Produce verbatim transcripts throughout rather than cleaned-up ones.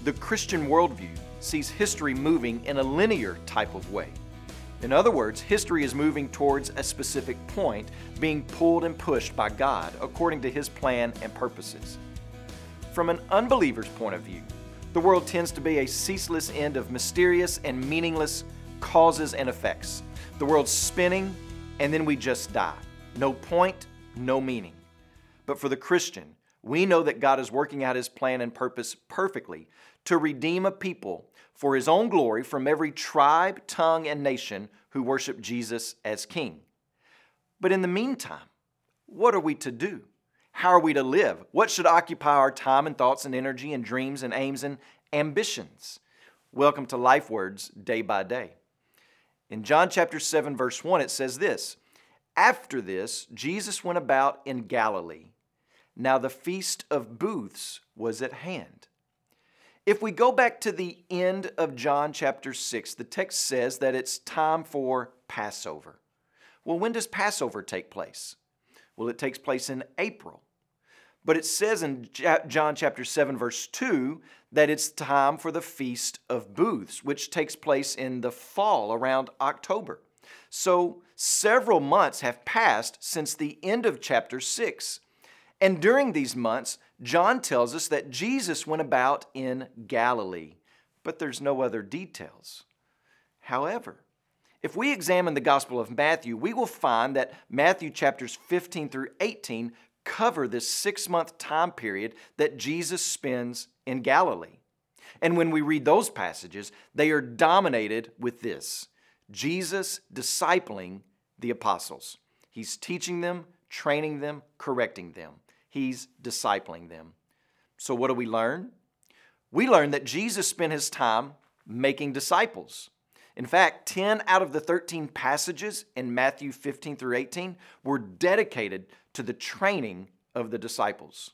The Christian worldview sees history moving in a linear type of way. In other words, history is moving towards a specific point, being pulled and pushed by God according to His plan and purposes. From an unbeliever's point of view, the world tends to be a ceaseless end of mysterious and meaningless causes and effects. The world's spinning, and then we just die. No point, no meaning. But for the Christian, we know that God is working out His plan and purpose perfectly to redeem a people for His own glory from every tribe, tongue, and nation who worship Jesus as King. But in the meantime, what are we to do? How are we to live? What should occupy our time and thoughts and energy and dreams and aims and ambitions? Welcome to Life Words Day by Day. In John chapter seven, verse one, it says this, "After this, Jesus went about in Galilee. Now the feast of booths was at hand." If we go back to the end of John chapter six, the text says that it's time for Passover. Well, when does Passover take place? Well, it takes place in April. But it says in John chapter seven, verse two, that it's time for the Feast of Booths, which takes place in the fall, around October. So several months have passed since the end of chapter six. And during these months, John tells us that Jesus went about in Galilee, but there's no other details. However, if we examine the Gospel of Matthew, we will find that Matthew chapters fifteen through eighteen cover this six-month time period that Jesus spends in Galilee. And when we read those passages, they are dominated with this: Jesus discipling the apostles. He's teaching them, training them, correcting them. He's discipling them. So what do we learn? We learn that Jesus spent His time making disciples. In fact, ten out of the thirteen passages in Matthew fifteen through eighteen were dedicated to the training of the disciples.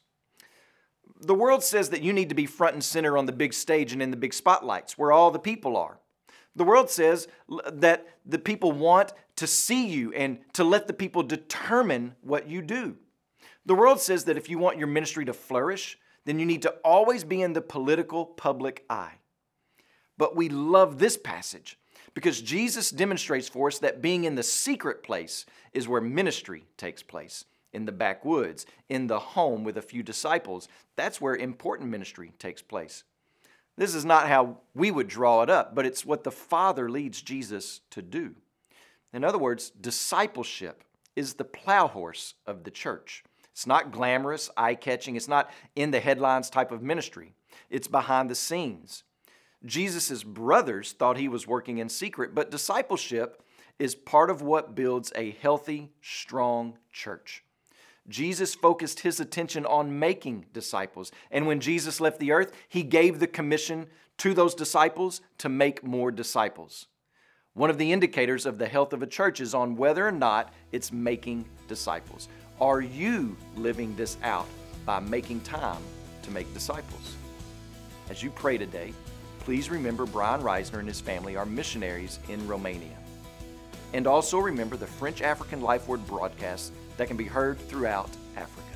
The world says that you need to be front and center on the big stage and in the big spotlights where all the people are. The world says that the people want to see you and to let the people determine what you do. The world says that if you want your ministry to flourish, then you need to always be in the political public eye. But we love this passage because Jesus demonstrates for us that being in the secret place is where ministry takes place. In the backwoods, in the home with a few disciples, that's where important ministry takes place. This is not how we would draw it up, but it's what the Father leads Jesus to do. In other words, discipleship is the plow horse of the church. It's not glamorous, eye-catching. It's not in the headlines type of ministry. It's behind the scenes. Jesus' brothers thought He was working in secret, but discipleship is part of what builds a healthy, strong church. Jesus focused His attention on making disciples. And when Jesus left the earth, He gave the commission to those disciples to make more disciples. One of the indicators of the health of a church is on whether or not it's making disciples. Are you living this out by making time to make disciples? As you pray today, please remember Brian Reisner and his family are missionaries in Romania. And also remember the French African Life Word broadcasts that can be heard throughout Africa.